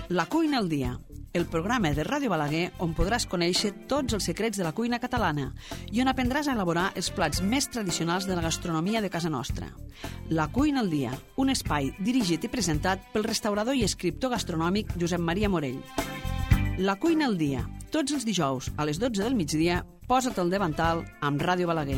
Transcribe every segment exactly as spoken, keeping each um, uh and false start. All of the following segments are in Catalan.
La cuina al dia, el programa de Ràdio Balaguer on podràs conèixer tots els secrets de la cuina catalana i on aprendràs a elaborar els plats més tradicionals de la gastronomia de casa nostra. La cuina al dia, un espai dirigit i presentat pel restaurador i escriptor gastronòmic Josep Maria Morell. La cuina al dia, tots els dijous a les dotze del migdia, posa't al davantal amb Ràdio Balaguer.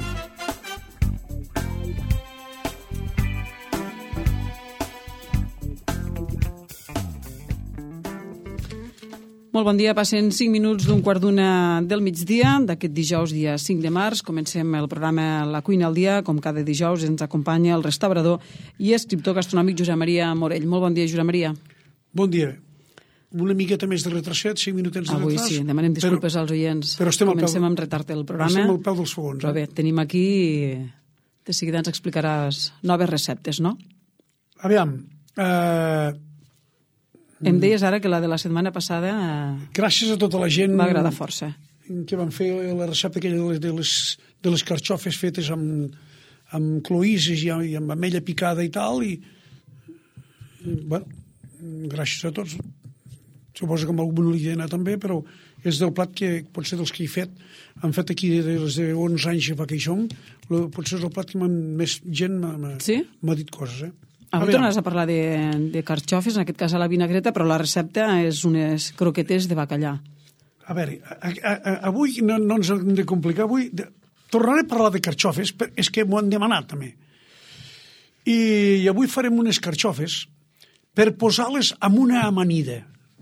Molt bon dia, passen cinc minuts d'un quart d'una del migdia d'aquest dijous, dia cinc de març. Comencem el programa La cuina al dia. Com cada dijous ens acompanya el restaurador i escriptor gastronòmic Josep Maria Morell. Molt bon dia, Josep Maria. Bon dia. Una miqueta més de retracet, cinc minutets de Avui retras. sí, demanem disculpes però, als oients. Però estem Comencem peu, amb retard el programa. Estem al peu dels fogons. Però bé, tenim aquí... De seguida ens explicaràs noves receptes, no? Aviam, eh... Em deies ara que la de la setmana passada... gràcies a tota la gent... Va agradar força. Que van fer la recepta aquella de les, de les, de les carxofes fetes amb, amb cloïsses i, i amb amella picada i tal, i... i bueno, gràcies a tots. Suposo que amb alguna idea també, però és del plat que potser dels que he fet, han fet aquí des de onze anys fa que hi som, potser és el plat que més gent m'ha sí? dit coses, eh? Avui tornaràs a parlar de, de carxofes, en aquest cas a la vinagreta, però la recepta és unes croquetes de bacallà. A veure, a, a, a, avui no, no ens hem de complicar. Avui de, tornaré a parlar de carxofes, però és que m'ho han demanat també. I, I avui farem unes carxofes per posar-les amb una amanida.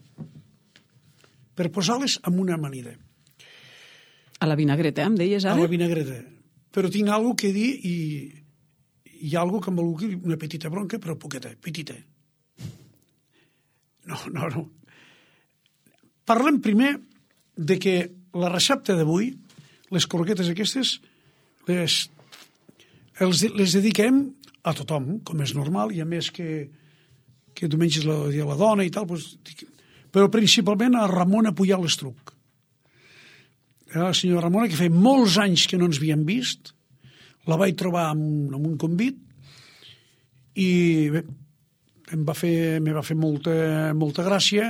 Per posar-les amb una amanida. A la vinagreta, em deies ara? A la vinagreta. Però tinc alguna que dir i... hi ha alguna que em vulgui una petita bronca, però poqueta, petita. No, no, no. Parlem primer de que la recepta d'avui, les croquetes aquestes, les, els, les dediquem a tothom, com és normal, i a més que, que diumenge és el dia de la dona i tal, doncs, però principalment a Ramona Pujal Estruc. La senyora Ramona, que feia molts anys que no ens havíem vist, la vaig trobar en, en un convit i bé, em va fer, me va fer molta, molta gràcia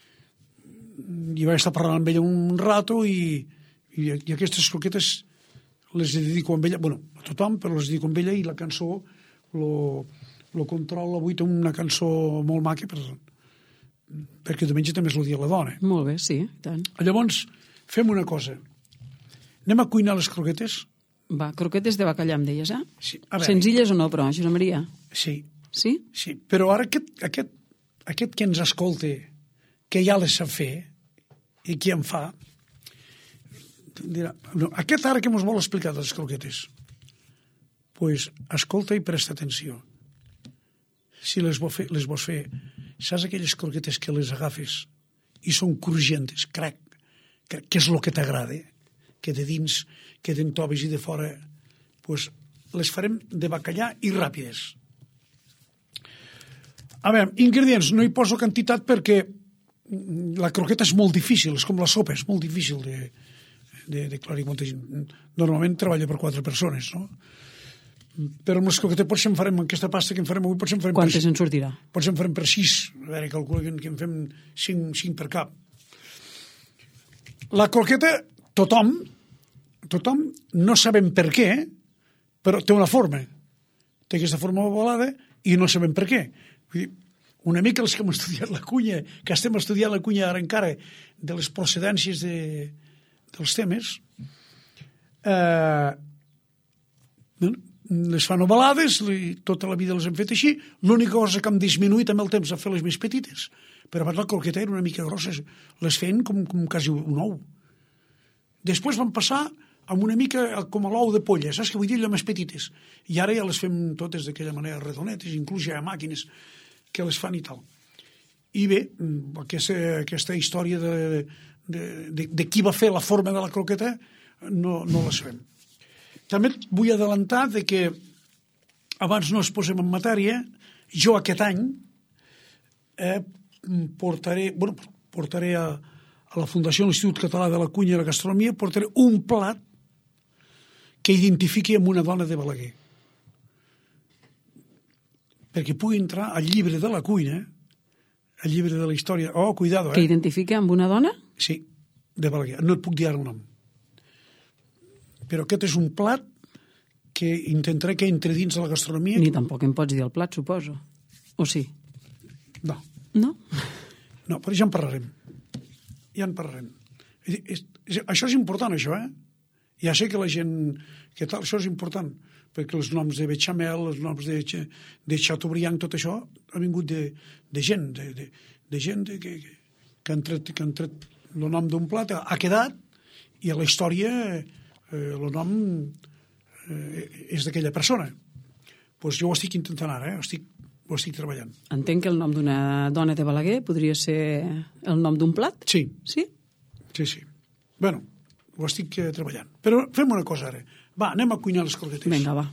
i vaig estar parlant amb ella un rato i, i, i aquestes croquetes les dedico amb ella, bueno, a tothom, però les dedico amb ella i la cançó lo, lo control avui té una cançó molt maca per, perquè diumenge també és el dia de la dona. Molt bé, sí, tant. Llavors, fem una cosa. Anem a cuinar les croquetes. Va, croquetes de bacallà, em deies, eh? Sí, a veure. Senzilles o no, però, Josep Maria? Sí. Sí? Sí, però ara aquest, aquest, aquest que ens escolta, que ja les sap fer, i qui en fa, dirà, no, aquest ara que ens vol explicar de les croquetes, doncs pues, escolta i presta atenció. Si les vols fer, les vols fer, saps aquelles croquetes que les agafes i són crujientes, crac, crac, que és el que t'agrada, que de dins queden toves i de fora, doncs les farem de bacallà i ràpides. A veure, ingredients, no hi poso quantitat perquè la croqueta és molt difícil, és com la sopa, és molt difícil de, de, de clarir molta gent. Normalment treballa per quatre persones, no? Però amb les croquetes potser en farem, aquesta pasta que en farem avui, potser en farem... Quantes per, en sortirà? Potser en farem per sis, a veure, calculo que en fem cinc, cinc per cap. La croqueta, tothom, tothom, no sabem per què, però té una forma. Té aquesta forma ovalada i no sabem per què. Vull dir, una mica els que hem estudiat la cuina, que estem estudiant la cuina ara encara, de les procedències de, dels temes, eh, les fan ovalades, tota la vida les hem fet així, l'única cosa que hem disminuït amb el temps a fer les més petites, però abans la croqueta era una mica grossa, les feien com, com quasi un ou. Després van passar amb una mica com a l'ou de polla, saps què vull dir? Allò més petites. I ara ja les fem totes d'aquella manera redonetes, inclús ja hi ha màquines que les fan i tal. I bé, aquesta, aquesta història de, de, de, de qui va fer la forma de la croqueta no, no la sabem. També vull adelantar de que abans no es posem en matèria, jo aquest any eh, portaré, bueno, portaré a, a la Fundació de l'Institut Català de la Cuina i la Gastronomia, portaré un plat que identifiqui amb una dona de Balaguer. Perquè pugui entrar al llibre de la cuina el llibre de la història. Oh, cuidado, eh? Que identifica amb una dona? Sí, de Balaguer. No et puc dir el nom. Però aquest és un plat que intentaré que entre dins de la gastronomia... Ni tampoc em pots dir el plat, suposo. O sí? No. No? No, però ja en parlarem. Ja en parlarem. És, és, és, això és important, això, eh? Ja sé que la gent... que tal, això és important, perquè els noms de Bechamel, els noms de, de Chateaubriand, tot això ha vingut de, de gent, de, de, de gent de, que, que, han tret, que han tret el nom d'un plat, ha quedat, i a la història eh, el nom eh, és d'aquella persona. Pues jo ho estic intentant ara, eh? estic, ho estic treballant. Entenc que el nom d'una dona de Balaguer podria ser el nom d'un plat? Sí. Sí? Sí, sí. Bueno, ho estic eh, treballant. Però fem una cosa ara. Va, anem a cuinar les croquetes. Vinga, va.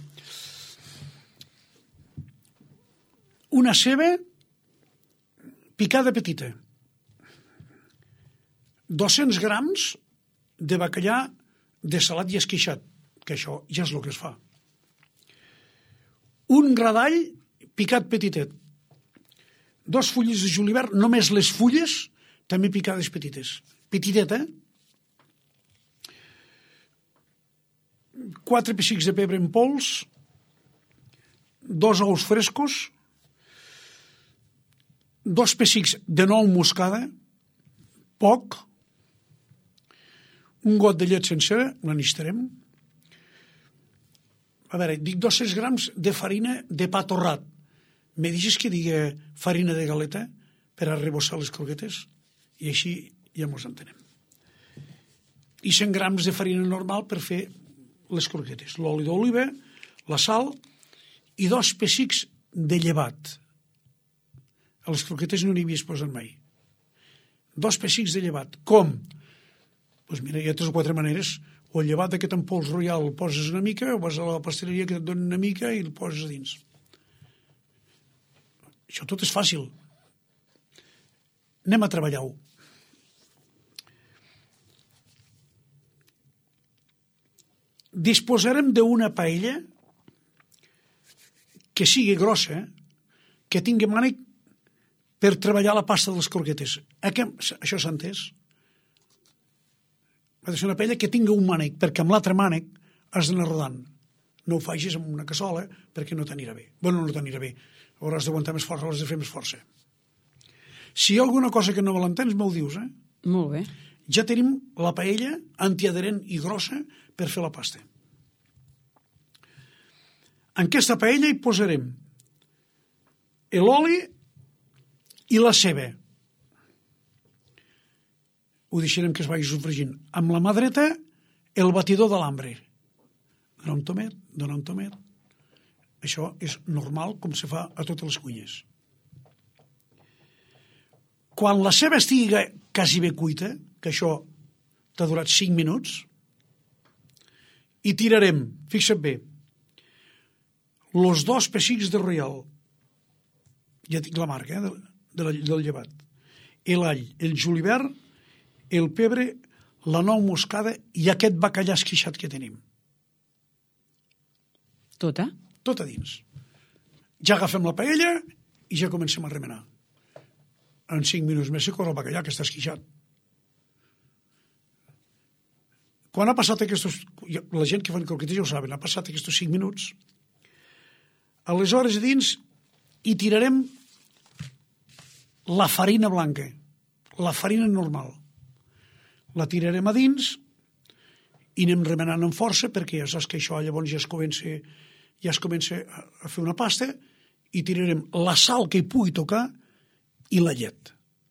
Una ceba picada petita. dos-cents grams de bacallà de salat i esqueixat, que això ja és el que es fa. Un gra d'all picat petitet. Dos fulles de julivert, només les fulles, també picades petites. Petitet, eh? Quatre pessics de pebre en pols, dos ous frescos, dos pessics de nou moscada, poc, un got de llet sencera, la n'estarem. A veure, dic dos-cents grams de farina de pa torrat. Me deixes que digui farina de galeta per a rebossar les croquetes? I així ja mos entenem. I cent grams de farina normal per fer les croquetes. L'oli d'oliva, la sal i dos pessics de llevat. A les croquetes no n'hi havies posat mai. Dos pessics de llevat. Com? Doncs pues mira, hi ha tres o quatre maneres. O el llevat d'aquest en pols royal el poses una mica, o vas a la pasteleria que et dona una mica i el poses a dins. Això tot és fàcil. Anem a treballar-ho. Disposarem d'una paella que sigui grossa, que tingui mànec per treballar la pasta de les croquetes. Això s'ha entès? Ha de ser una paella que tingui un mànec, perquè amb l'altre mànec has d'anar rodant. No ho facis amb una cassola, perquè no t'anirà bé. Bueno, no t'anirà bé. Hauràs d'aguantar més força, hauràs de fer més força. Si hi ha alguna cosa que no me l'entens, m'ho dius, eh? Molt bé. Ja tenim la paella antiadherent i grossa per fer la pasta. En aquesta paella hi posarem l'oli i la ceba. Ho deixarem que es vagi sofregint. Amb la mà dreta, el batidor de l'ambre. Donar un tomet, donar un tomet. Això és normal, com se fa a totes les cuines. Quan la ceba estigui quasi bé cuita, que això t'ha durat cinc minuts, hi tirarem, fixa't bé, els dos pessics de royal, ja dic la marca, eh, de, de, del llevat, l'all, el julivert, el pebre, la nou moscada i aquest bacallà esqueixat que tenim. Tota? Tot a dins. Ja agafem la paella i ja comencem a remenar. En cinc minuts més se corre el bacallà que està esqueixat. Quan ha passat aquests... La gent que fan croquetes ja ho saben, ha passat aquests cinc minuts. Aleshores, dins hi tirarem la farina blanca, la farina normal. La tirarem a dins i anem remenant amb força, perquè ja saps que això llavors ja es comença, ja es comença a fer una pasta, i tirarem la sal que hi pugui tocar i la llet.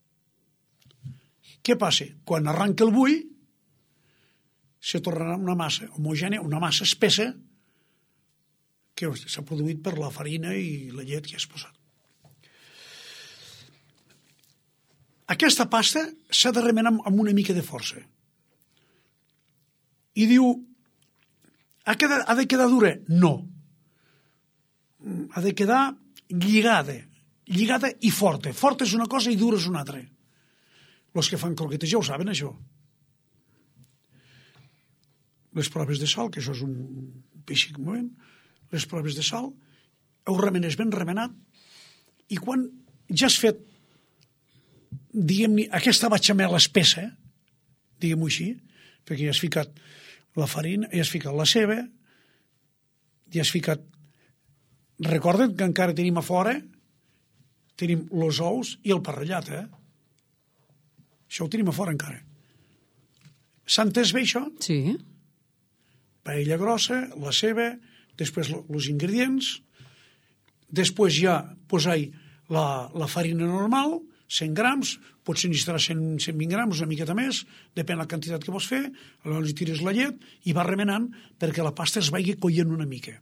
Què passa? Quan arranca el bull, se tornarà una massa homogènia, una massa espessa, que s'ha produït per la farina i la llet que has posat. Aquesta pasta s'ha de remenar amb una mica de força. I diu, ha, quedat, ha de quedar dura? No. Ha de quedar lligada, lligada i forta. Forta és una cosa i dura és una altra. Els que fan croquetes ja ho saben, això. Les proves de sal, que això és un peixic movent, les proves de sal, ho remenes ben remenat, i quan ja has fet diguem-ne, aquesta batxamel espessa, diguem-ho així, perquè ja has ficat la farina, ja has ficat la ceba, ja has ficat... Recordem que encara tenim a fora, tenim els ous i el pa ratllat, eh? Això ho tenim a fora encara. S'ha entès bé, això? Sí. Paella grossa, la ceba, després els ingredients, després ja posar la, la farina normal, cent grams, potser necessitarà cent, cent vint grams, una miqueta més, depèn de la quantitat que vols fer, llavors hi tires la llet i vas remenant perquè la pasta es vagi coient una mica.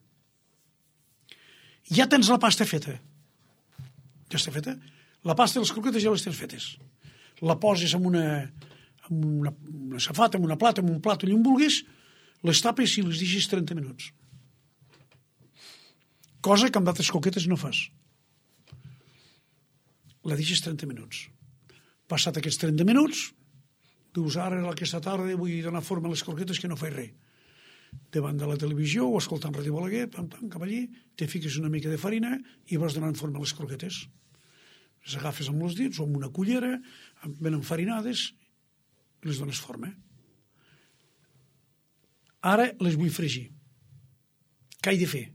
Ja tens la pasta feta. Ja està feta. La pasta i les croquetes ja les tens fetes. La poses en una, en una, una safata, en una plata, en un plat, on vulguis, les tapes i les deixes trenta minuts. Cosa que amb d'altres croquetes no fas. La deixes trenta minuts. Passat aquests trenta minuts, dius, ara aquesta tarda vull donar forma a les croquetes que no faig res. Davant de la televisió o escoltant Ràdio Balaguer, pam, pam, cap allí, te fiques una mica de farina i vas donant forma a les croquetes. Les agafes amb els dits o amb una cullera, ben enfarinades, i les dones forma. Ara les vull fregir. Què he de fer?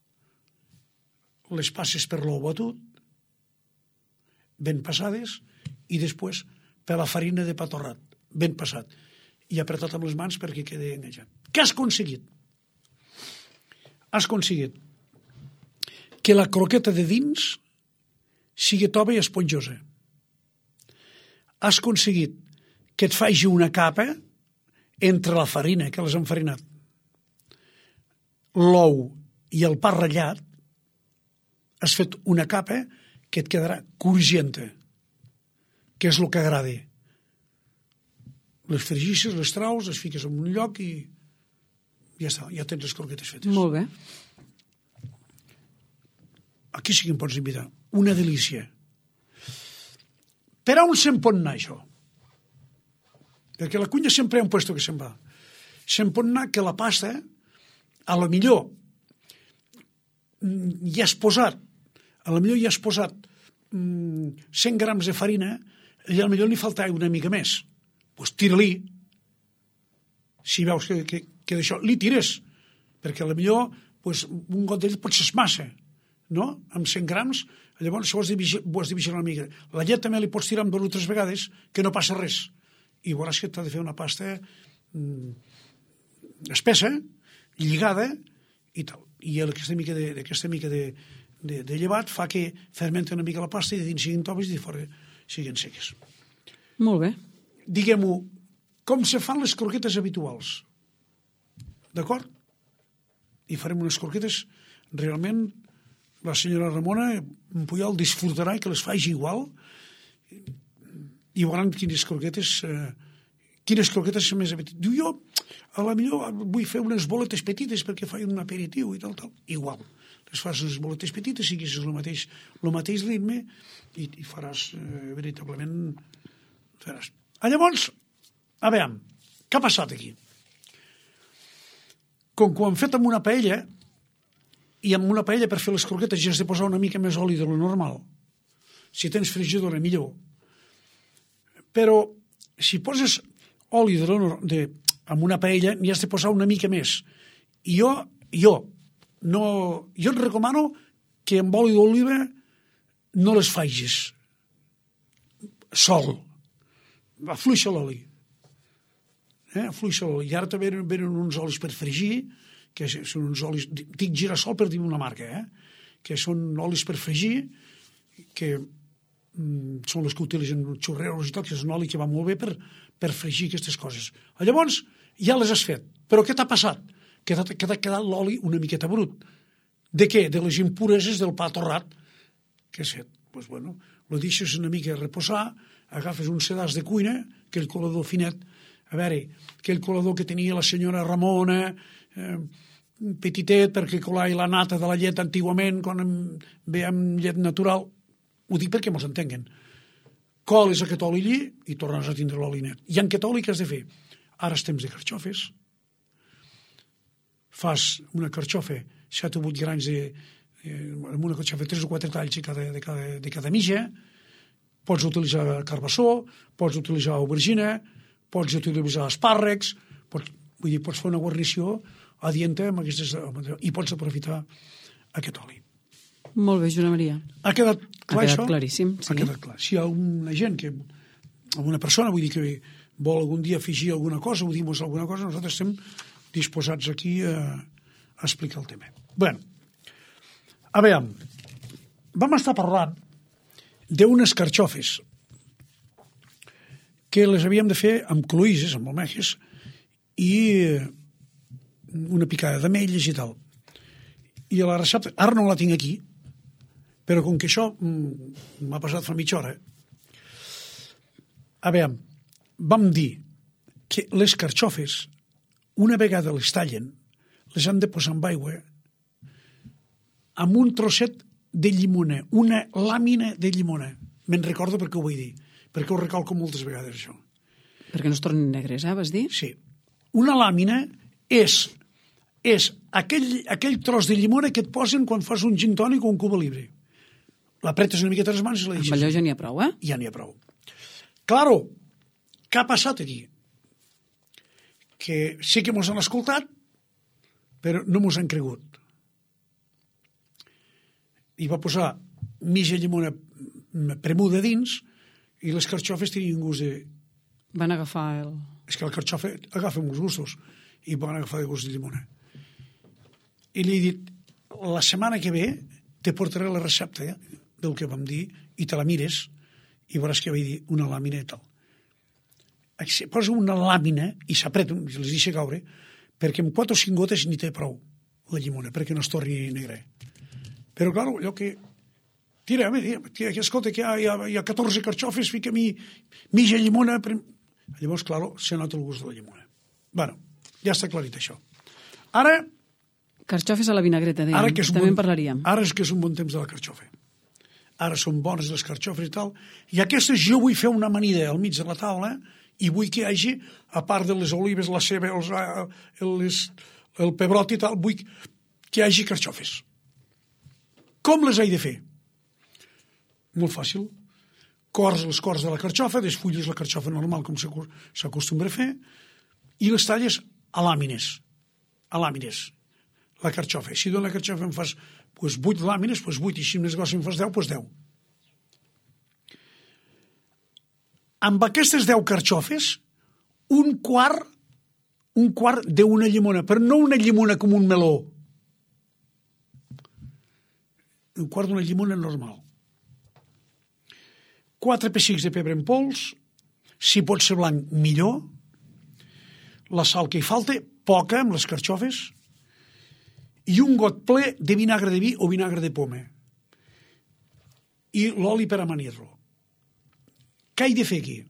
Les passes per l'ou batut, ben passades, i després per la farina de pa torrat, ben passat, i apretat amb les mans perquè quedi enganxat. Què has aconseguit? Has aconseguit que la croqueta de dins sigui tova i esponjosa. Has aconseguit que et faci una capa entre la farina que l'has enfarinat, l'ou i el pa ratllat, has fet una capa que et quedarà crujienta, que és el que agrada. Les fregisses, les traus, les fiques en un lloc i ja està, ja tens les croquetes fetes. Molt bé. Aquí sí que em pots invitar. Una delícia. Per on se'n pot anar, això? Perquè la cuina sempre hi ha un puesto que se'n va. Se'n pot anar que la pasta, a lo millor, ja has posat, a lo millor ja has posat cent grams de farina i a lo millor li falta una mica més. Doncs pues tira-li. Si veus que, que, que d'això li tires, perquè a lo millor pues, un got d'ell pot ser massa, no? Amb cent grams, llavors ho has de vigilar, ho has de vigilar una mica. La llet també li pots tirar amb dues o tres vegades, que no passa res. I veuràs que t'ha de fer una pasta mm, espessa, lligada i tal. I aquesta mica de, aquesta mica de, de, de llevat fa que fermenta una mica la pasta i de dins siguin toves i de fora siguin seques. Molt bé. Diguem-ho, com se fan les croquetes habituals. D'acord? I farem unes croquetes, realment, la senyora Ramona Puyol disfrutarà que les faci igual i veuran quines croquetes eh, quines croquetes són més apetitoses. Diu, jo, a la millor vull fer unes boletes petites perquè faig un aperitiu i tal, tal. Igual. Les fas unes boletes petites, siguis el mateix, el mateix ritme i, i faràs, eh, veritablement, faràs. A llavors, a veure, què ha passat aquí? Com que ho hem fet amb una paella, i amb una paella per fer les croquetes ja has de posar una mica més oli de lo normal. Si tens frigidora, millor. Però, si poses oli de lo, de, amb una paella, n'hi has de posar una mica més. I jo, jo, no, jo et recomano que amb oli d'oliva no les facis sol. Afluixa l'oli. Eh? Afluixa l'oli. I ara també venen uns olis per fregir, que són uns olis, dic girassol per dir una marca, eh? Que són olis per fregir, que mm, són les que utilitzen xurreros i tot, que és un oli que va molt bé per, per fregir aquestes coses. Llavors, ja les has fet. Però què t'ha passat? Que t'ha quedat l'oli una miqueta brut. De què? De les impureses del pa torrat que has fet. Doncs, pues, bueno, lo deixes una mica reposar, agafes un sedàs de cuina, aquell colador finet, a veure, aquell colador que tenia la senyora Ramona, eh, petitet, perquè colava la nata de la llet antigament, quan ve amb llet natural, ho dic perquè mos entenguen. Coles aquest oli allí i tornes a tindre l'oli net. I en aquest oli què has de fer? Ara és temps de carxofes. Fas una carxofa, set o vuit grans de, eh, amb una carxofa, tres o quatre talls de cada, de cada, de cada mitja, pots utilitzar carbassó, pots utilitzar aubergina, pots utilitzar espàrrecs, pots, vull dir, pots fer una guarnició adienta amb aquestes, i pots aprofitar aquest oli. Molt bé, Joana Maria. Ha quedat clar ha quedat això? claríssim, sí. Ha quedat clar. Si hi ha una gent, que, alguna persona, vull dir que vol algun dia afegir alguna cosa o dir-nos alguna cosa, nosaltres estem disposats aquí a, a explicar el tema. Bé, a veure, vam estar parlant d'unes carxofes que les havíem de fer amb cloïsses, amb almejes, i una picada d'ametlles i tal. I a la recepta, ara no la tinc aquí, però com que això m'ha passat fa mitja hora, a veure, vam dir que les carxofes, una vegada les tallen, les han de posar amb aigua amb un trosset de llimona, una làmina de llimona. Me'n recordo perquè ho vull dir, perquè ho recalco moltes vegades, això. Perquè no es tornen negres, eh, vas dir? Sí. Una làmina és, és aquell, aquell tros de llimona que et posen quan fas un gin tònic o un cuba libre. L'apretes una miqueta a les mans i la deixes. Amb allò ja n'hi ha prou, eh? Ja n'hi ha prou. Claro, què ha passat aquí? Que sí que mos han escoltat, però no mos han cregut. I va posar mitja llimona premuda dins i les carxofes tenien gust de... Van agafar el... És que el carxofa agafa molts gustos i van agafar de gust de llimona. I li he dit, la setmana que ve te portaré la recepta eh, del que vam dir i te la mires i veuràs que vaig dir una làmina i tal. Posa una làmina i s'apreta, i les deixa caure, perquè amb quatre o cinc gotes n'hi té prou la llimona, perquè no es torni negre. Però, clar, allò que... Tira, tira, que escolta, que hi ha, hi ha, hi ha catorze carxofes, fica-m'hi mitja llimona... Per... Llavors, clar, se nota el gust de la llimona. Bueno, ja està aclarit això. Ara... Carxofes a la vinagreta, dèiem. Ara que també bon, en parlaríem. Ara és que és un bon temps de la carxofa. Ara són bones les carxofes i tal. I aquestes jo vull fer una amanida al mig de la taula i vull que hi hagi, a part de les olives, la ceba, els, els, el pebrot i tal, vull que hi hagi carxofes. Com les he de fer? Molt fàcil. Cors les cors de la carxofa, desfulles la carxofa normal, com s'acostumbra a fer, i les talles a làmines. A làmines. La carxofa. Si d'una carxofa em fas pues, vuit làmines, pues vuit, i si més gros em fas deu, pues deu. Amb aquestes deu carxofes, un quart, un quart d'una llimona, però no una llimona com un meló. Un quart d'una llimona normal. Quatre pessics de pebre en pols, si pot ser blanc, millor. La sal que hi falta, poca, amb les carxofes, i un got ple de vinagre de vi o vinagre de poma. I l'oli per amanir-lo. Què he de fer aquí?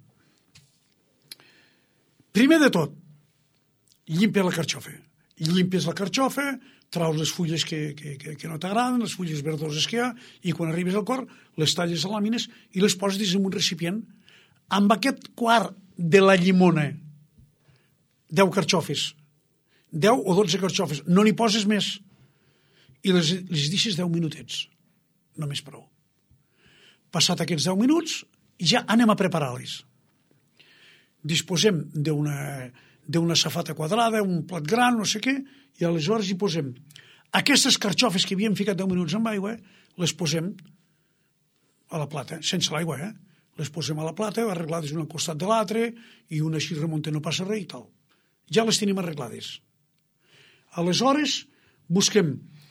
Primer de tot, llimpia la carxofa. Llimpies la carxofa, traus les fulles que, que, que, que no t'agraden, les fulles verdoses que hi ha, i quan arribes al cor, les talles a làmines i les poses en un recipient amb aquest quart de la llimona. Deu carxofes. Deu o dotze carxofes. No n'hi poses més. I les, les deixes deu minutets. Només prou. Passat aquests deu minuts, ja anem a preparar-les. Disposem d'una... d'una safata quadrada, un plat gran, no sé què, i aleshores hi posem aquestes carxofes que havíem ficat deu minuts amb aigua, les posem a la plata, sense l'aigua, eh? Les posem a la plata, arreglades un al costat de l'altre, i una així remunta, no passa res i tal. Ja les tenim arreglades. Aleshores, busquem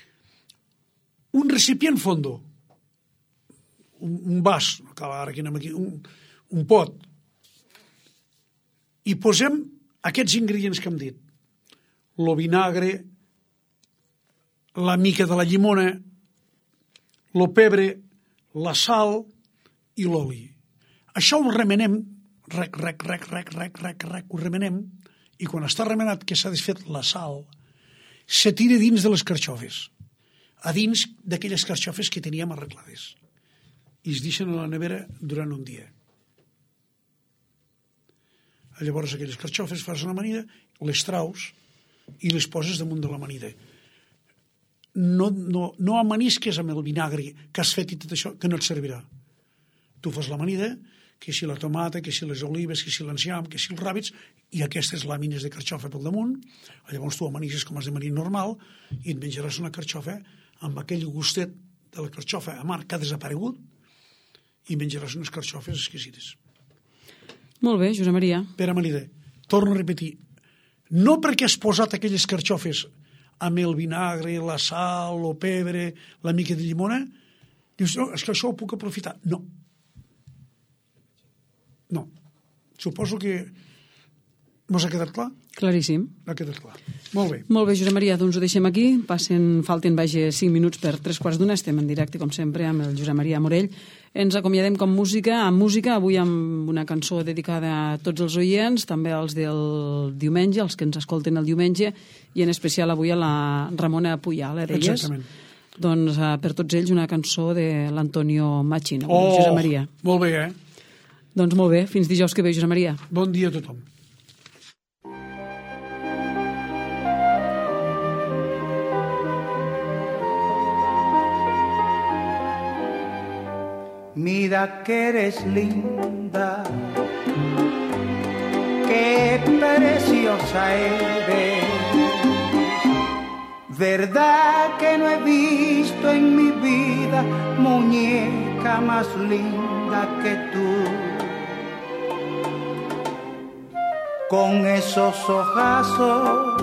un recipient fondo, un, un vas, ara que anem aquí, un, un pot, i posem aquests ingredients que hem dit, el vinagre, la mica de la llimona, el pebre, la sal i l'oli. Això ho remenem, rec, rec, rec, rec, rec, rec, rec, ho remenem, i quan està remenat que s'ha desfet la sal, se tira dins de les carxofes, a dins d'aquelles carxofes que teníem arreglades, i es deixen a la nevera durant un dia. Llavors aquelles carxofes fas una amanida, les traus i les poses damunt de l'amanida. No, no, no amanisques amb el vinagre que has fet i tot això, que no et servirà. tu fas l'amanida, que si la tomata, que si les olives, que si l'enciam, que si els ràbits, i aquestes làmines de carxofa pel damunt. Llavors tu amanises com has d'amanir normal i et menjaràs una carxofa amb aquell gustet de la carxofa amarg que ha desaparegut i menjaràs unes carxofes exquisites. Molt bé, Josep Maria. Per amanida, torno a repetir, no perquè has posat aquelles carxofes amb el vinagre, la sal, el pebre, la mica de llimona, dius, no, és que això ho puc aprofitar. No. No. Suposo que mos ha quedat clar? Claríssim. Ha quedat clar. Molt bé. Molt bé, Josep Maria, doncs ho deixem aquí. Passen, falten, vaja, cinc minuts per tres quarts d'una. Estem en directe, com sempre, amb el Josep Maria Morell. Ens acomiadem com música, amb música, avui amb una cançó dedicada a tots els oients, també als del diumenge, els que ens escolten el diumenge, i en especial avui a la Ramona Puyal, eh, deies? Exactament. Doncs uh, per tots ells una cançó de l'Antonio Machín, oh, Josep Maria. Molt bé, eh? Doncs molt bé, fins dijous que ve, Josep Maria. Bon dia a tothom. Mira que eres linda, qué preciosa eres. Verdad que no he visto en mi vida muñeca más linda que tú. Con esos ojazos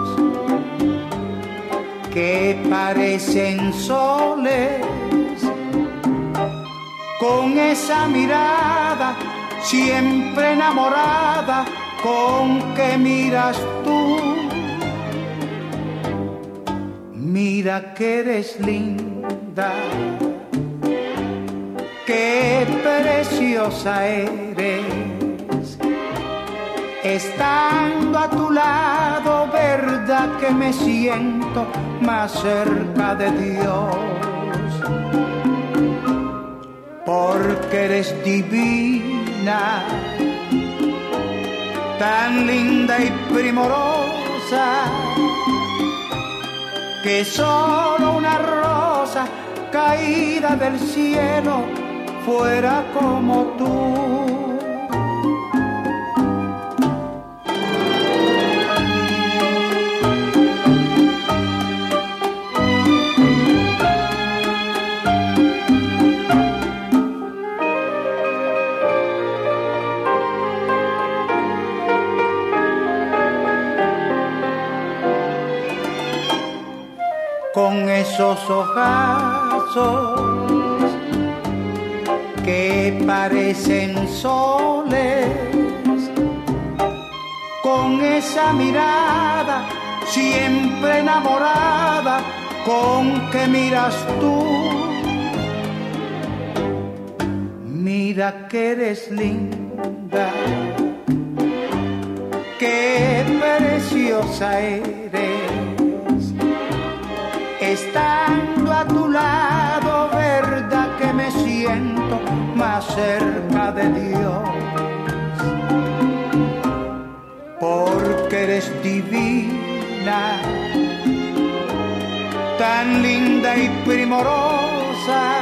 que parecen soles, con esa mirada siempre enamorada con que miras tú. Mira que eres linda, qué preciosa eres. Estando a tu lado, verdad que me siento más cerca de Dios. Porque eres divina, tan linda y primorosa, que solo una rosa caída del cielo fuera como tú. Con esos ojazos que parecen soles, con esa mirada siempre enamorada con que miras tú. Mira que eres linda, qué preciosa eres. Estando a tu lado, verdad que me siento más cerca de Dios. Porque eres divina, tan linda y primorosa,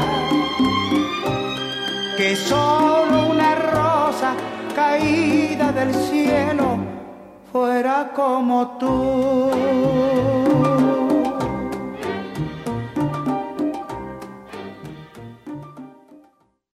que solo una rosa caída del cielo fuera como tú.